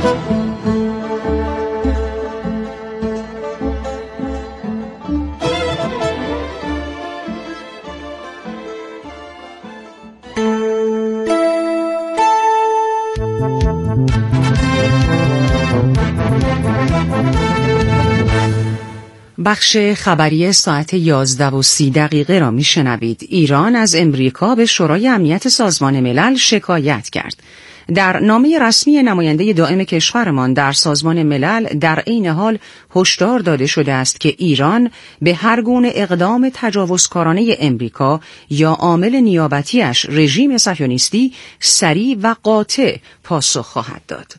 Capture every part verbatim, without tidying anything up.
بخش خبری ساعت یازده و سی دقیقه را می شنوید. ایران از امریکا به شورای امنیت سازمان ملل شکایت کرد. در نامه رسمی نماینده دائم کشورمان در سازمان ملل در عین حال هشدار داده شده است که ایران به هر گونه اقدام تجاوزکارانه امریکا یا عامل نیابتیش رژیم صهیونیستی سریع و قاطع پاسخ خواهد داد.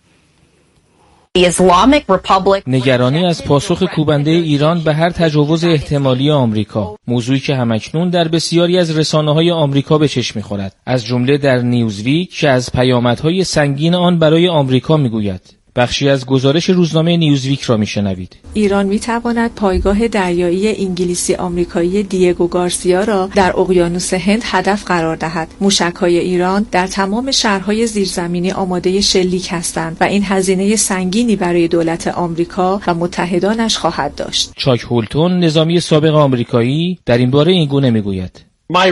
نگرانی از پاسخ کوبنده ایران به هر تجاوز احتمالی آمریکا، موضوعی که همکنون در بسیاری از رسانه‌های آمریکا به چشم می‌خورد، از جمله در نیوزویک که از پیامدهای سنگین آن برای آمریکا می‌گوید. بخشی از گزارش روزنامه نیوزویک را میشنوید. ایران میتواند پایگاه دریایی انگلیسی آمریکایی دیگو گارسیا را در اقیانوس هند هدف قرار دهد. موشک‌های ایران در تمام شهرهای زیرزمینی آماده شلیک هستند و این هزینه سنگینی برای دولت آمریکا و متحدانش خواهد داشت. چاک هولتون، نظامی سابق آمریکایی، در این باره این گونه میگوید: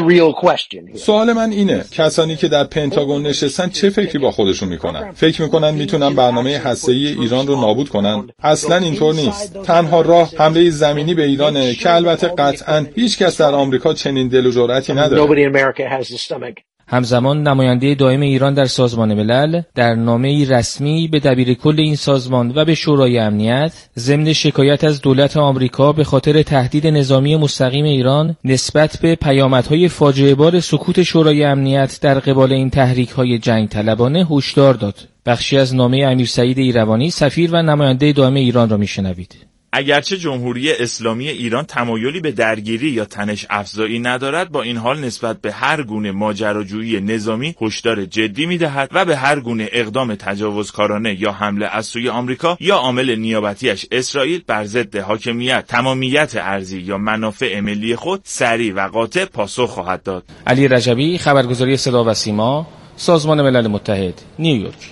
سوال من اینه، کسانی که در پنتاگون نشستن چه فکری با خودشون میکنن؟ فکر میکنن میتونن برنامه هسته‌ای ایران رو نابود کنن؟ اصلا اینطور نیست. تنها راه حمله زمینی به ایرانه که البته قطعاً هیچ کس در آمریکا چنین دل و جرأتی نداره. همزمان نماینده دائم ایران در سازمان ملل در نامه‌ای رسمی به دبیرکل این سازمان و به شورای امنیت ضمن شکایت از دولت آمریکا به خاطر تهدید نظامی مستقیم ایران نسبت به پیامدهای فاجعه‌بار سکوت شورای امنیت در قبال این تحریک‌های جنگ طلبانه هشدار داد. بخشی از نامه امیر سعید ایروانی، سفیر و نماینده دائم ایران را میشنوید. اگرچه جمهوری اسلامی ایران تمایلی به درگیری یا تنش افزایی ندارد، با این حال نسبت به هر گونه ماجراجویی نظامی هشدار جدی می‌دهد و به هر گونه اقدام تجاوزکارانه یا حمله از سوی آمریکا یا عامل نیابتیش اسرائیل بر ضد حاکمیت، تمامیت ارضی یا منافع ملی خود سریع و قاطع پاسخ خواهد داد. علی رجبی، خبرگزاری صدا و سیما، سازمان ملل متحد، نیویورک.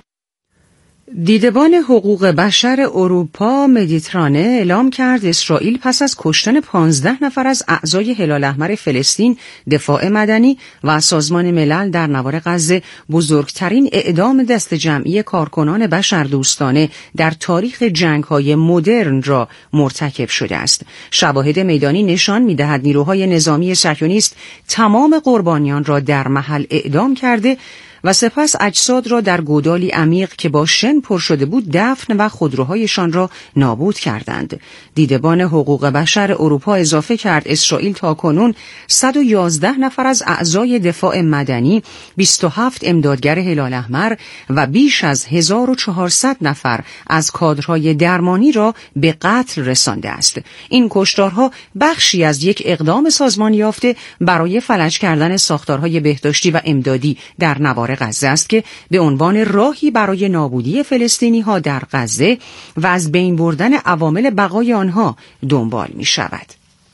دیدبان حقوق بشر اروپا مدیترانه اعلام کرد اسرائیل پس از کشتن پانزده نفر از اعضای هلال احمر فلسطین، دفاع مدنی و سازمان ملل در نوار غزه بزرگترین اعدام دست جمعی کارکنان بشردوستانه در تاریخ جنگ‌های مدرن را مرتکب شده است. شواهد میدانی نشان می‌دهد نیروهای نظامی صهیونیست تمام قربانیان را در محل اعدام کرده و سپس اجساد را در گودالی عمیق که با شن پر شده بود دفن و خودروهایشان را نابود کردند. دیدبان حقوق بشر اروپا اضافه کرد اسرائیل تاکنون صد و یازده نفر از اعضای دفاع مدنی، بیست و هفت امدادگر هلال احمر و بیش از هزار و چهارصد نفر از کادرهای درمانی را به قتل رسانده است. این کشتارها بخشی از یک اقدام سازمان یافته برای فلج کردن ساختارهای بهداشتی و امدادی در نوار غزه است که به عنوان راهی برای نابودی فلسطینی‌ها در غزه و از بین بردن عوامل بقای آنها دنبال می شود.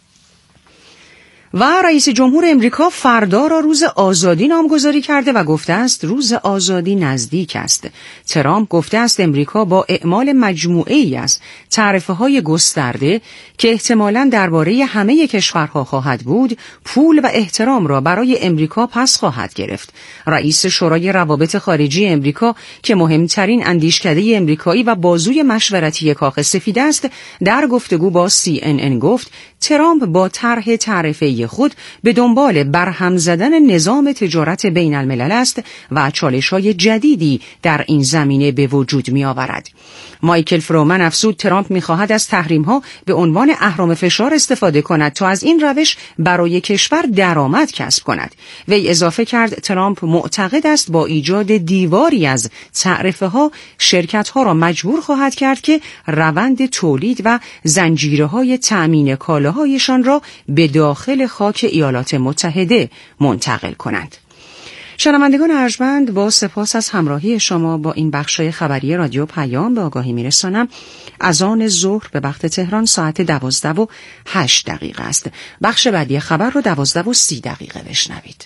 و رئیس جمهور امریکا فردا را روز آزادی نامگذاری کرده و گفته است روز آزادی نزدیک است. ترامپ گفته است امریکا با اعمال مجموعه‌ای از تعرفه‌های گسترده که احتمالاً درباره همه کشورها خواهد بود، پول و احترام را برای امریکا پس خواهد گرفت. رئیس شورای روابط خارجی امریکا که مهمترین اندیشکده امریکایی و بازوی مشورتی کاخ سفید است، در گفتگو با سی ان ان گفت ترامپ با طرح تعرفه خود به دنبال برهم زدن نظام تجارت بین الملل است و چالش‌های جدیدی در این زمینه به وجود می آورد. مایکل فرومن افزود ترامپ می خواهد از تحریم‌ها به عنوان اهرم فشار استفاده کند تا از این روش برای کشور درآمد کسب کند. وی اضافه کرد ترامپ معتقد است با ایجاد دیواری از تعرفه‌ها شرکت‌ها را مجبور خواهد کرد که روند تولید و زنجیره‌های تأمین کالاهایشان را به داخل خاک ایالات متحده منتقل کنند. شنوندگان ارجمند، با سپاس از همراهی شما با این بخشای خبری رادیو پیام به آگاهی میرسانم. از آن ظهر به وقت تهران ساعت دوازده و هشت دقیقه است. بخش بعدی خبر رو دوازده و سی دقیقه بشنوید.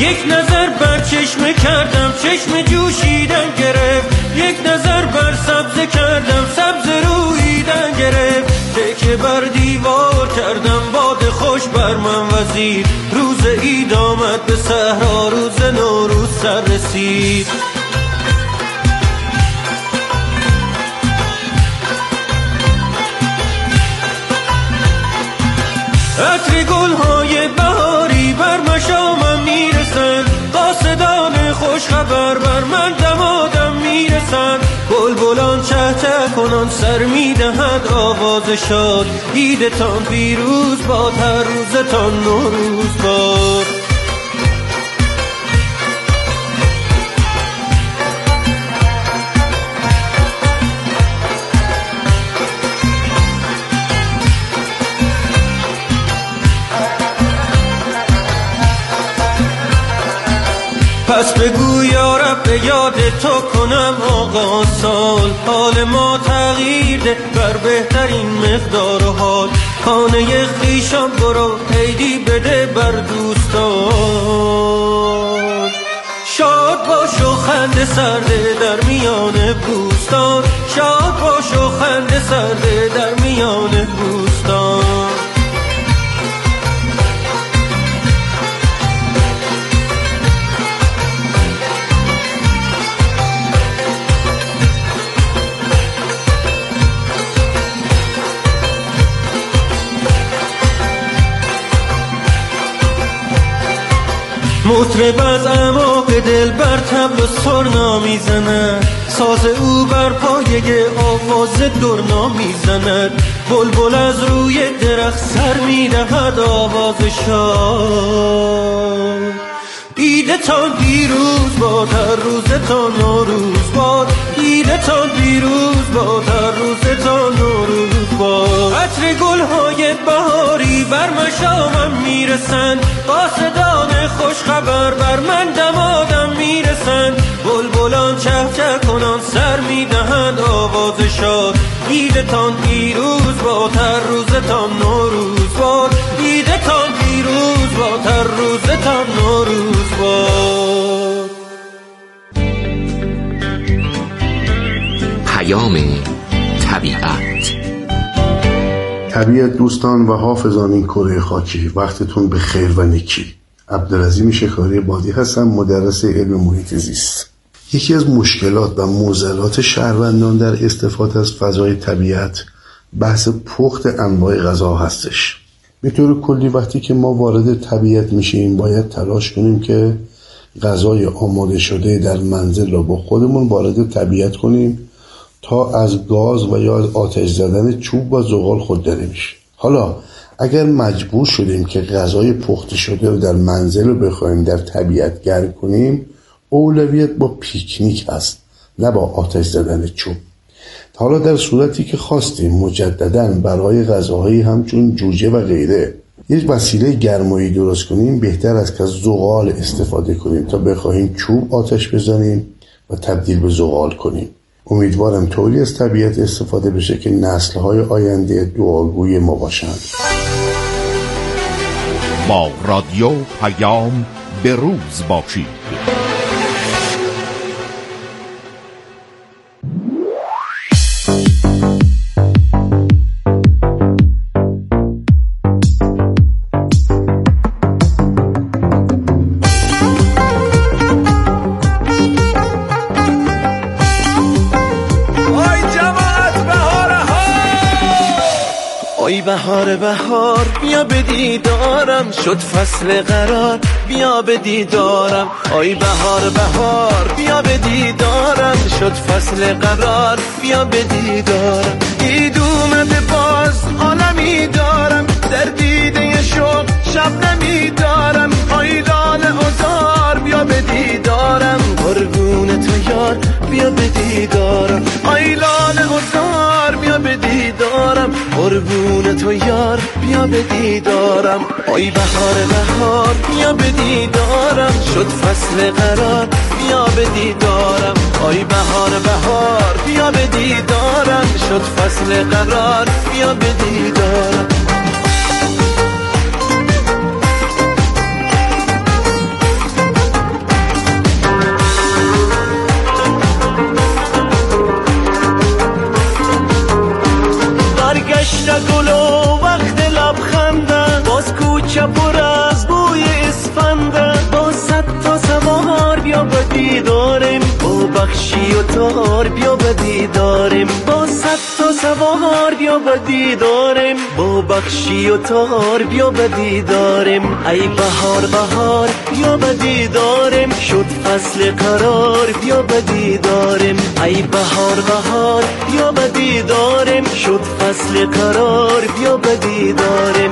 یک نظر بر چشم کردم چشم جوشیدن گرفت، یک نظر بر سبز کردم سبز رویدن گرفت، تکه بر دیوار کردم باد خوش بر من وزید، روز عید آمد به صحرا روز نوروز سر رسید. عطر گل‌های بهاری بر مشامم میرسند، قاصدان خوش خبر بر من دمادم میرسند، بلبلان چه چه کنان سر میدهد آواز شاد، عیدتان پیروز باد هر روزتان نوروز باد. پس بگو یا رب به یاد تو کنم آقا سال، حال ما تغییر ده بر بهترین مقدار و حال، خانه خویشان برو عیدی بده بر دوستان، شاد باش و خنده سرده در میان بوستان، شاد باش و خنده سرده در میان بوستان. مطرب از اعماق دل بر طبل و سرنا میزند، ساز او بر پایه آواز درنا میزند، بلبل از روی درخت سر میدهد آواز شاد، عیدتان پیروز باد هر روزتان نوروز باد، عیدتان پیروز باد هر روزتان نوروز باد. عطر گل‌های بهاری بر مشامم میرسند، قاصدان خوش خبر بر من دمادم میرسند، بلبلان چه چه کنان سر میدهند آواز شاد، عیدتان پیروز باد هر روزتان نوروز باد، عیدتان پیروز باد هر روزتان نوروز باد. پیام طبیعت. طبیعت دوستان و حافظان این کره خاکی، وقتتون به خیر و نیکی. عبدالعظیم شکاری بادی هستم، مدرس علم محیط زیست. یکی از مشکلات و معضلات شهروندان در استفاده از فضای طبیعت بحث پخت انواع غذا هستش. به طور کلی وقتی که ما وارد طبیعت میشیم باید تلاش کنیم که غذای آماده شده در منزل را با خودمون وارد طبیعت کنیم تا از گاز و یا از آتش زدن چوب و زغال خودداری میشه. حالا اگر مجبور شدیم که غذای پخته شده رو در منزل رو بخوایم در طبیعت گرم کنیم، اولویت با پیکنیک است نه با آتش زدن چوب. حالا در صورتی که خواستیم مجدداً برای غذاهایی همچون جوجه و غیره یک وسیله گرمایی درست کنیم، بهتر است که از زغال استفاده کنیم تا بخواهیم چوب آتش بزنیم و تبدیل به زغال کنیم. امیدوارم طوری از طبیعت استفاده بشه که نسل‌های آینده دعاگوی ما باشند. با رادیو پیام به روز باشید. بهار بهار بیا به دیدارم، شد فصل قرار بیا به دیدارم. آی بهار بهار بیا به دیدارم، شد فصل قرار بیا به دیدارم. عید اومده باز عالمی دارم، در دیده شوق شب نمیدارم. آی لاله عذار بیا به دیدارم، قربون تو یار بیا به دیدارم. آی لاله عذار بیا به دیدارم، قربون تو یار بیا به دیدارم. آی بهار بهار بیا به دیدارم، شد فصل قرار بیا به دیدارم. آی بهار بهار بیا به دیدارم، شد فصل قرار بیا به دیدارم. کوچه پر از بوی اسفنده، با صد تا سوار بیا بدی دارم، با بخشی و تار بیا بدی دارم، با صد تا سوار بیا بدی دارم، با بخشی و تار بیا بدی دارم. ای بهار بهار بیا بدی دارم، شد فصل قرار بیا بدی دارم. ای بهار بهار بیا بدی دارم، شد فصل قرار بیا بدی دارم.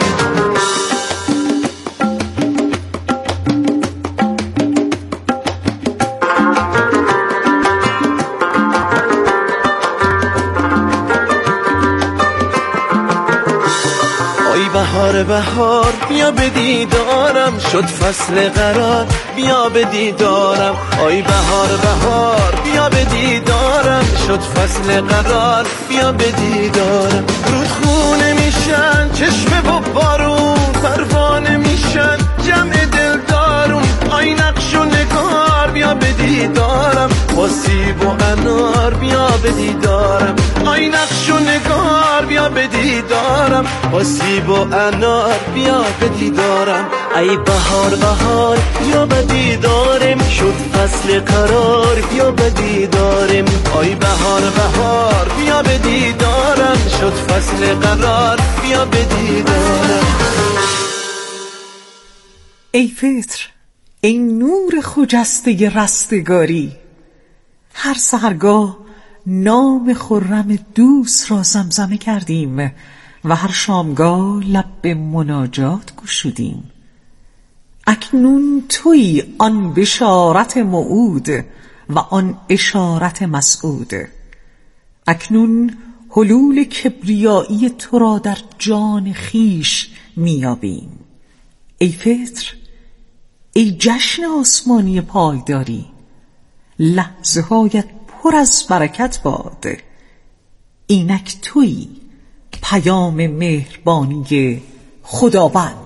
بهار بهار بیا بدی دارم، شد فصل قرار بیا بدی دارم. آی بهار بهار بیا بدی دارم، شد فصل قرار بیا بدی دارم. رودخونه میشن چشمه و بارون، پروانه میشن جمع دل دارون. آی نقش و نگار بیا بدی دارم، با سیب و انار بیا بدی دارم. آی نقش و نگار بیا بدی دارم، با سیب و انار بیا بدی دارم. ای بهار بهار بیا بدی دارم، شد فصل قرار بیا بدی دارم. آی بهار بهار بیا بدی دارم، شد فصل قرار بیا بدی دارم. ای فطر، ای نور خجسته رستگاری، هر سحرگاه نام خرم دوست را زمزمه کردیم و هر شامگاه لب به مناجات گشودیم. اکنون تویی آن بشارت موعود و آن اشارت مسعود. اکنون حلول کبریایی تو را در جان خیش میابیم. ای فطر، ای جشن آسمانی پایداری، لحظه هایت پر از برکت باد. اینک تویی پیام مهربانی خداوند.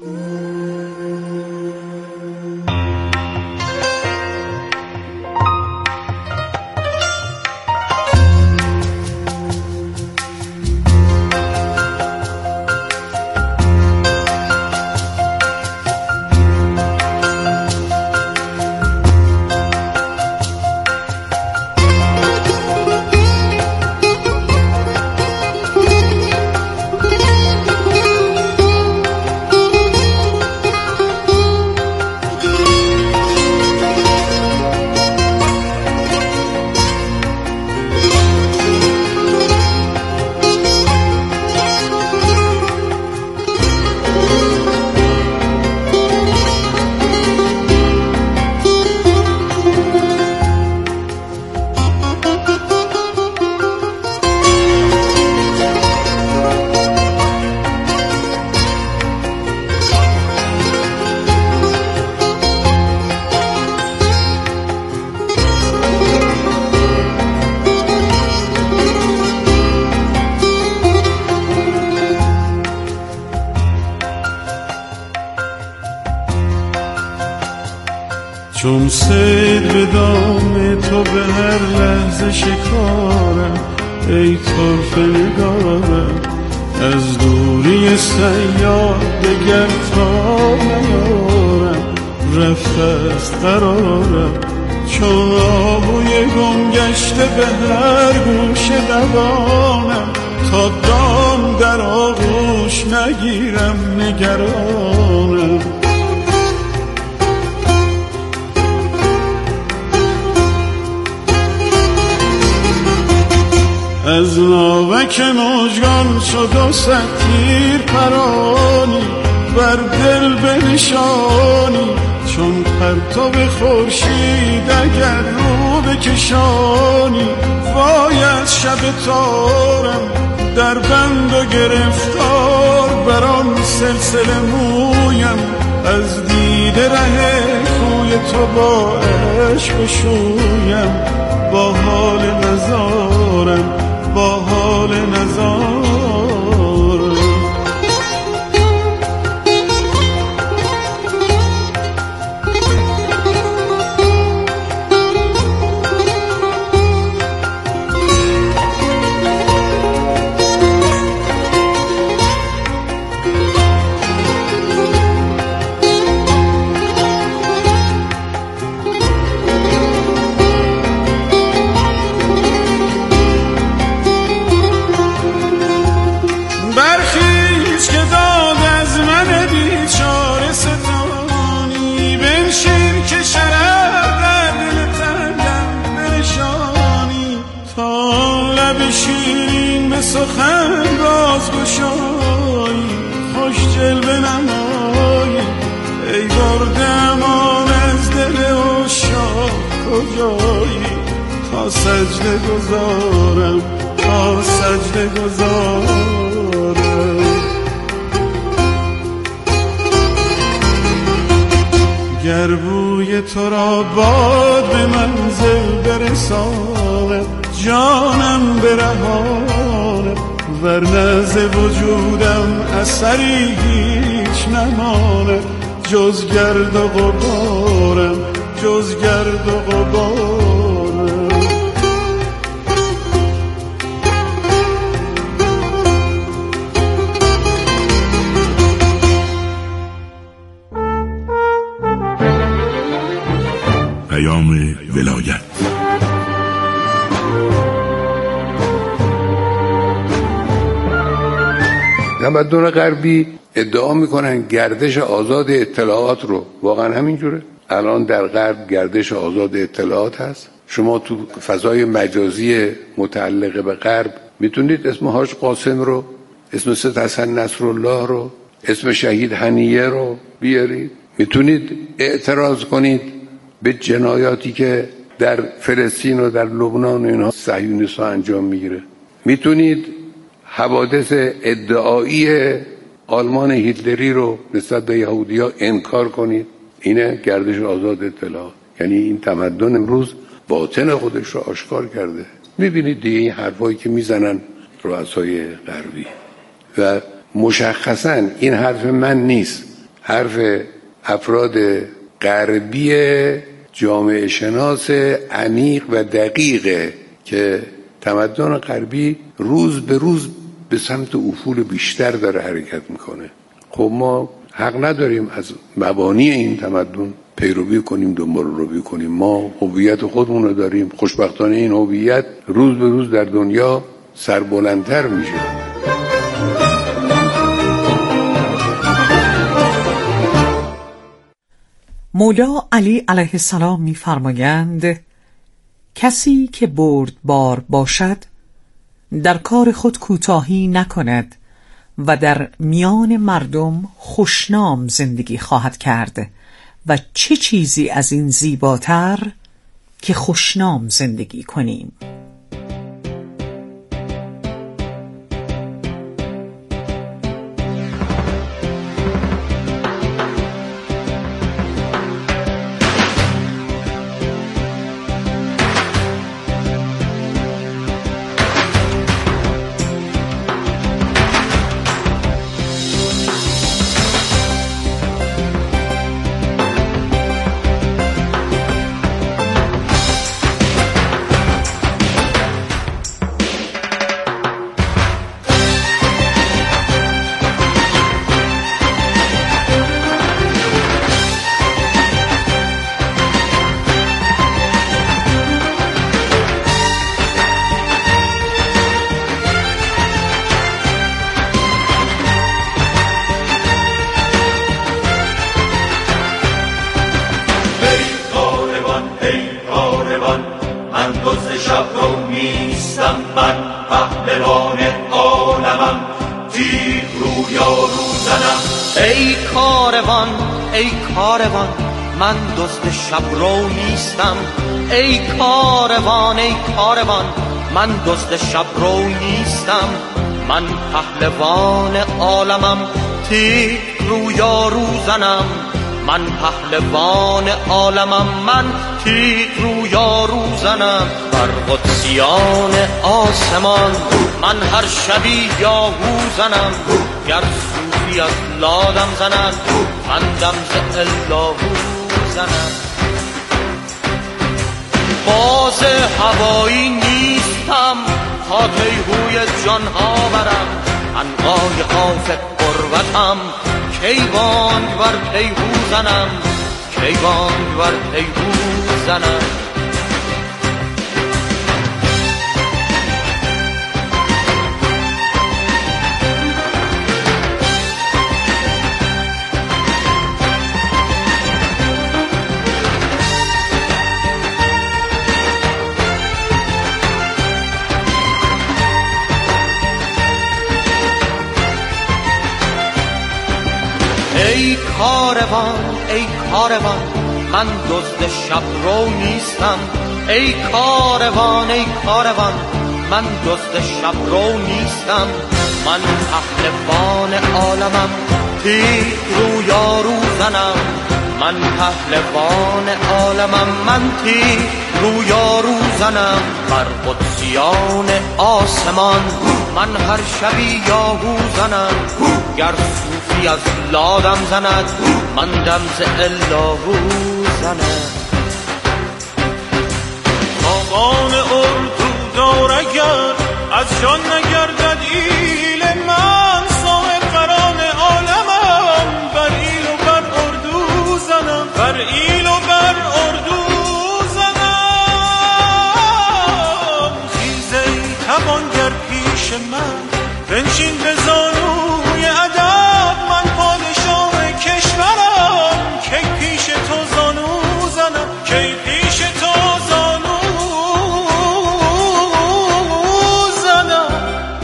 چون صید به دام تو به هر لحظه شکارم، ای طرف نگارم از دوری صیاد دگر تا نیارم. رفته است قرارم چون آهوی گم گشته به هر گوشه دوانم، تا دام در آغوش نگیرم نگرانم. از ناوک مژگان شد و صد تیر پرانی، بر دل بنشانی چون پرتو خورشید اگر رو بکشانی. وای از شب تارم در بند و گرفتار، بران سلسله مویم از دیده ره کوی تو با عشق شویم. با حال نزارم با حال نزارم. سخن راز گشایی، خوش جلوه نمایی، ای برده امان از دل عشاق کجایی، تا سجده گذارم تا سجده گذارم. گر بوی تو را باد به منزل برسانم، جانم برهانم، ورنه ز وجودم اثری هیچ نمانم، جز گرد و غبارم، جز گرد و غبارم. پیام ولایت. تمدن غربی ادعا میکنن گردش آزاد اطلاعات رو، واقعا همینجوره؟ الان در غرب گردش آزاد اطلاعات هست. شما تو فضای مجازی متعلق به غرب میتونید اسم حاج قاسم رو، اسم سید حسن نصرالله رو، اسم شهید هنیه رو بیارید. میتونید اعتراض کنید به جنایاتی که در فلسطین و در لبنان و اینها صهیونیست‌ها انجام میگیره. میتونید حوادث ادعایی آلمان هیتلری رو نسبت به یهودی‌ها انکار کنید. اینه گردش آزاد اطلاعات. یعنی این تمدن امروز باطن خودش رو آشکار کرده. میبینید دیگه این حرفایی که میزنن رؤسای غربی و مشخصاً این حرف من نیست، حرف افراد غربی جامعه شناس عمیق و دقیقه که تمدن غربی روز به روز به سمت افول بیشتر داره حرکت میکنه. خب ما حق نداریم از مبانی این تمدن پیروی کنیم، دنبال روی کنیم. ما هویت خودمون رو داریم. خوشبختانه این هویت روز به روز در دنیا سربلندتر میشه. مولا علی علیه السلام می‌فرمایند کسی که بردبار باشد در کار خود کوتاهی نکند و در میان مردم خوشنام زندگی خواهد کرد و چه چیزی از این زیباتر که خوشنام زندگی کنیم. من دزد شب رو نیستم، ای کاروان ای کاروان، من دزد شب رو نیستم، من پهلوان عالمم، تیغ رو یارو زنم، من پهلوان عالمم، من تیغ رو یارو زنم، بر قدسیان آسمان من هر شبی یاهو زنم، گر صوفی از لادم زند من دم ز اللهو زنم. باز هوایی نیستم تا تیهوی جانها برم، عنقای خاف قربتم کیوان بر تیهو زنم، کیوان بر تیهو زنم. کاروان ای کاروان من دزد شب رو نیستم، ای کاروان ای کاروان من دزد شب رو نیستم، من پهلوان عالمم تیر رو یارو زنم، من پهلوان عالمم من تیر رو یارو زنم، بر قدسیان آسمان من هر شبی یاهو زنم، گر صوفی از لادم زند من دم ز اللهو زنم. آقان اردو دار اگر از جان نگردد ایل من، صاحب قران عالمم بر ایل و بر اردو زنم، بر ایل و بر اردو زنم. خیزه توانگر پیش من بنشین به زانوی ادب، من پادشاه کشورم کی پیش تو زانو زنم، کی پیش تو زانو زنم.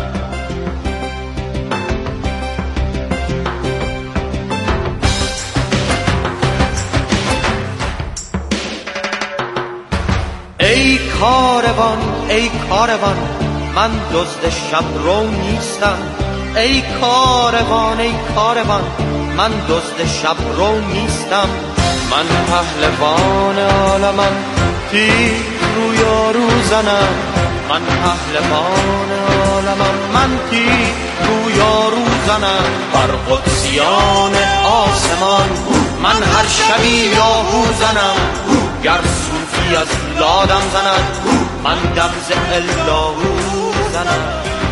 ای کاروان ای کاروان من دزد شب رو نیستم، ای کاروان ای کاروان من دزد شب رو نیستم، من پهلوان عالمم تیر رو یارو زنم، من پهلوان عالمم من تیر رو یارو زنم، بر قدسیان آسمان من هر شبی یاهو زنم، گر صوفی از لادم زند من دم ز اللهو زنم.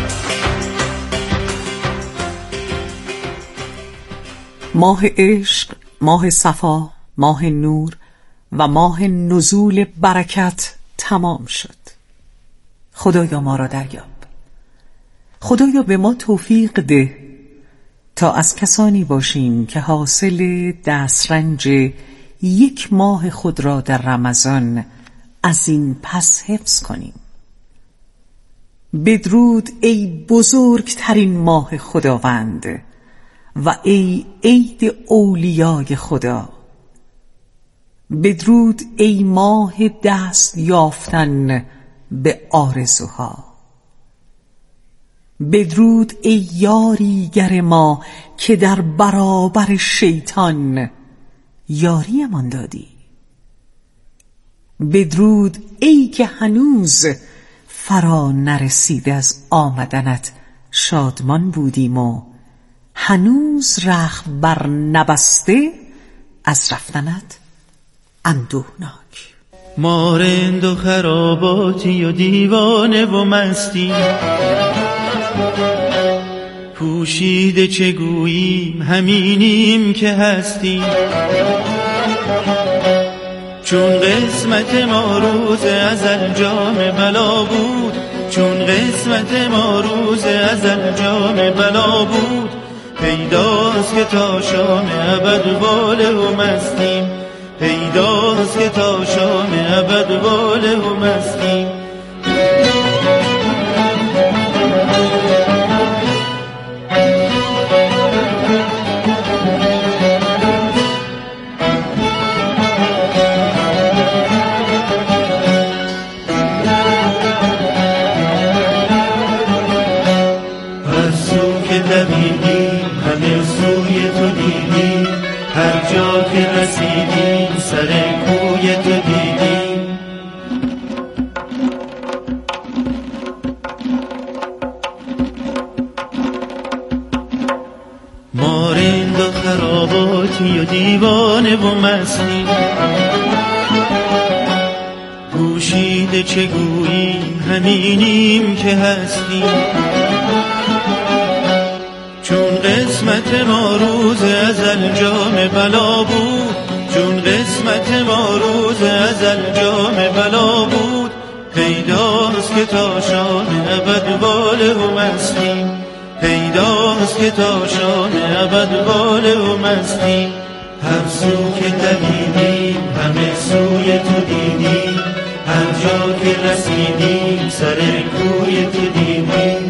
ماه عشق، ماه صفا، ماه نور و ماه نزول برکت تمام شد. خدایا ما را دریاب، خدایا به ما توفیق ده تا از کسانی باشیم که حاصل دسترنج یک ماه خود را در رمضان از این پس حفظ کنیم. بدرود ای بزرگترین ماه خداوند و ای عید اولیای خدا. بدرود ای ماه دست یافتن به آرزوها. بدرود ای یاریگر ما که در برابر شیطان یاریمان دادی. بدرود ای که هنوز فرا نرسیده از آمدنت شادمان بودیم و هنوز رخت بر نبسته از رفتنت اندوهناک. ما رند و خراباتی و دیوانه و مستی، پوشیده چه گوییم همینیم که هستیم، چون قسمت ما روز ازل جام بلا بود، چون قسمت ما روز ازل جام بلا بود، پیداست که تا شام ابد واله و مستیم، پیداست که تا شام ابد واله و مستیم. هر جا که رسیدیم سر کوی تو دیدیم. ما رند و خراباتی و دیوانه و مستی، پوشیده چه گوییم همینیم که هستیم، چون قسمت ما روز ازل جام بلا بود، چون قسمت ما روز ازل جام بلا بود، پیداست که تا شام ابد واله و مستیم، پیداست که تا شام ابد واله و مستیم. هر سو که دویدیم همه سوی تو دیدیم، هر جا که رسیدیم سر کوی تو دیدیم.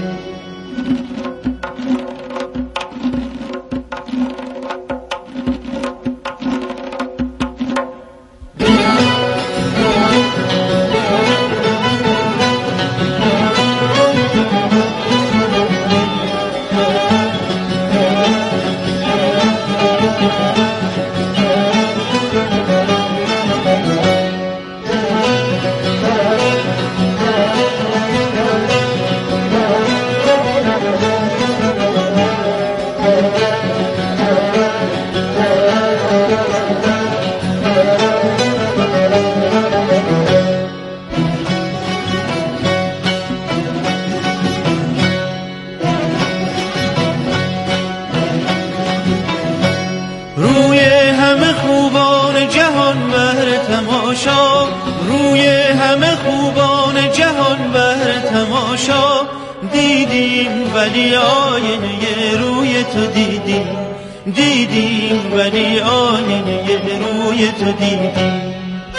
همه خوبان جهان بر تماشا، روی همه خوبان جهان بر تماشا دیدیم ولی آینه روی تو دیدیم، دیدیم ولی آینه روی تو دیدیم.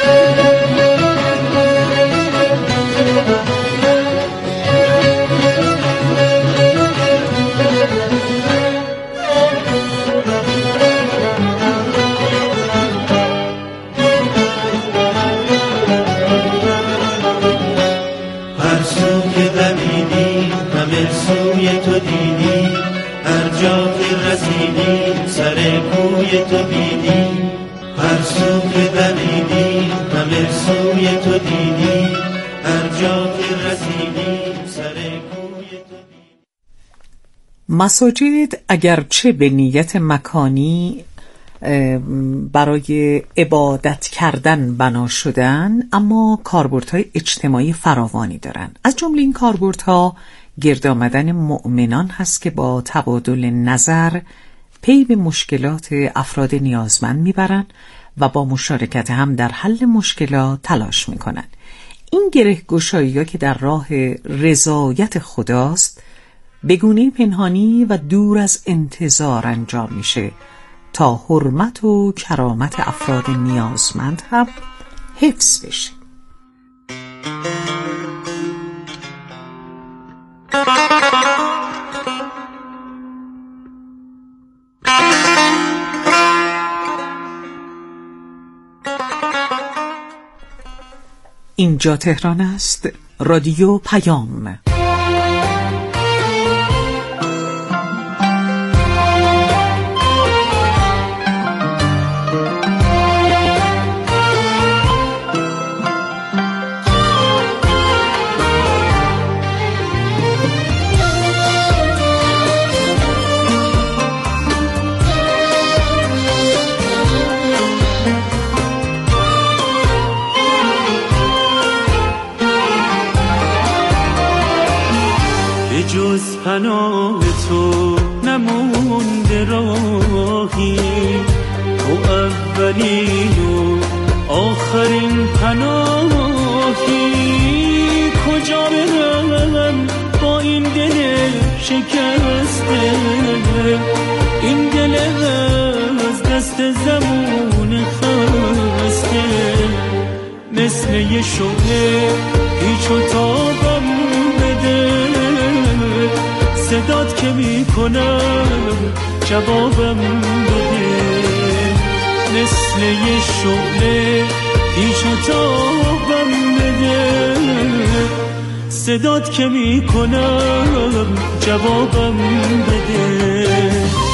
هر سو که دویدیم همه سوی تو دیدیم، هر جا که رسیدیم سر کوی تو دیدیم. هر سو که دویدیم همه سوی تو دیدیم، هر جا که رسیدیم سر کوی تو دیدیم. مساجد اگرچه به نیت مکانی برای عبادت کردن بنا شدن، اما کاربردهای اجتماعی فراوانی دارن. از جمله این کاربردها گرد آمدن مؤمنان هست که با تبادل نظر پی به مشکلات افراد نیازمند میبرن و با مشارکت هم در حل مشکلات تلاش میکنن. این گره گشایی ها که در راه رضایت خداست به گونه پنهانی و دور از انتظار انجام میشه تا حرمت و کرامت افراد نیازمند هم حفظ بشه. اینجا تهران است، رادیو پیام. جز پناه تو نمونده راهی، تو اولین و آخرین پناهی. کجا برم با این دل شکسته، این دل از دست زمون خسته. مثل یه شعله هیچ و تابم بده، صدات که میکنم جوابم بده. مثل یه شعله پیش و تابم بده، صدات که میکنم جوابم بده.